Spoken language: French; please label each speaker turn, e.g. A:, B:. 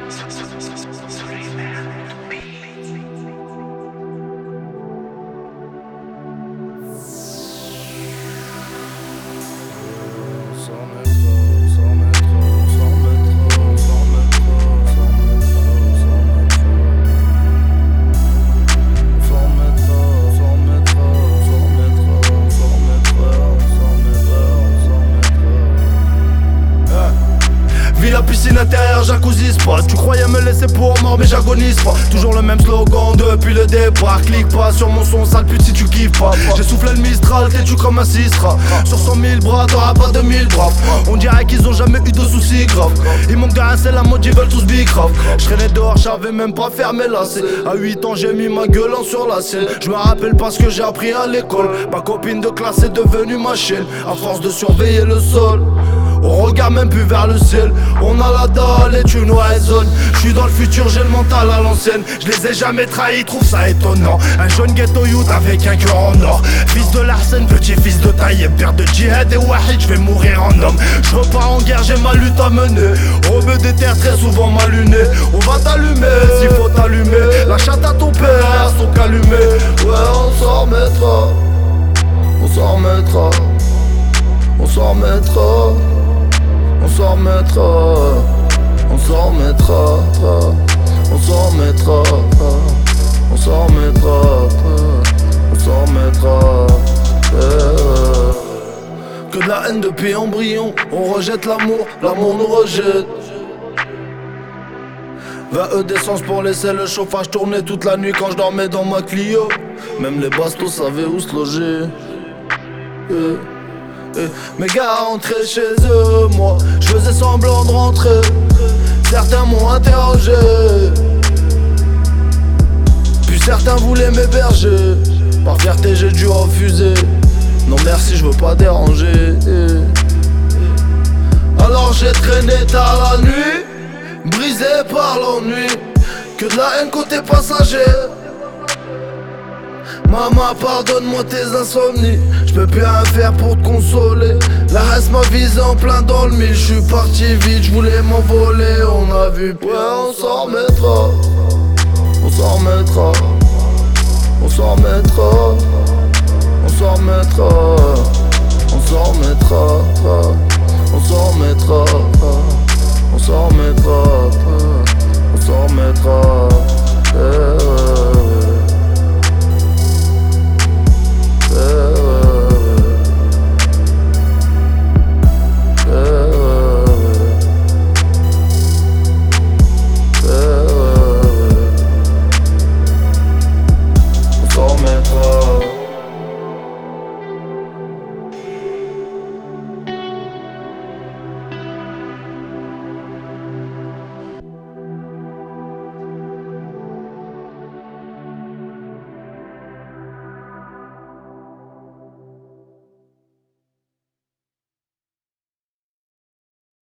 A: La piscine intérieure, jacuzzi spot. Tu croyais me laisser pour mort mais j'agonise pas. Toujours le même slogan depuis le départ. Clique pas sur mon son sale pute si tu kiffes pas. J'ai soufflé le Mistral, t'es-tu comme un Sistra. Sur 100 000 bras, t'auras pas 2000 bras. On dirait qu'ils ont jamais eu de soucis graves. Ils manquent d'un c'est la mode, ils veulent tous bicrave. J'traînais dehors, j'avais même pas fermé lacets. À 8 ans j'ai mis ma gueule en sur la scène. Je me rappelle pas ce que j'ai appris à l'école. Ma copine de classe est devenue ma chaîne. À force de surveiller le sol, on regarde même plus vers le ciel. On a la dalle et tu nous raisonnes. J'suis dans le futur, j'ai le mental à l'ancienne. Je les ai jamais trahis, trouve ça étonnant. Un jeune ghetto youth avec un cœur en or. Fils de Larsen, petit fils de Taïeb, père de Djihad et Wahid, j'vais mourir en homme. J'repars en guerre, j'ai ma lutte à mener. Rebeu des terres très souvent mal luné. On va t'allumer, s'il faut t'allumer. La chatte à ton père, son calumet. Ouais, on s'en remettra. On s'en remettra. On s'en remettra. On s'en remettra, on s'en remettra, on s'en remettra, on s'en remettra, on s'en remettra. Que de la haine depuis embryon, on rejette l'amour, l'amour nous rejette. 20 d'essence pour laisser le chauffage tourner toute la nuit quand je dormais dans ma Clio. Même les bastos savaient où se loger. Mes gars rentraient chez eux, moi je faisais semblant de rentrer. Certains m'ont interrogé, puis certains voulaient m'héberger. Par fierté j'ai dû refuser. Non merci je veux pas déranger. Alors j'ai traîné tard la nuit, brisé par l'ennui. Que de la haine côté passager. Maman pardonne-moi tes insomnies. J'peux plus rien faire pour te consoler. La race m'a visé en plein dans le mille. J'suis parti vite, j'voulais m'envoler. On a vu, ouais on s'en remettra. On s'en remettra. On s'en remettra. On s'en remettra. On s'en remettra. On s'en remettra. On s'en remettra. On s'en remettra.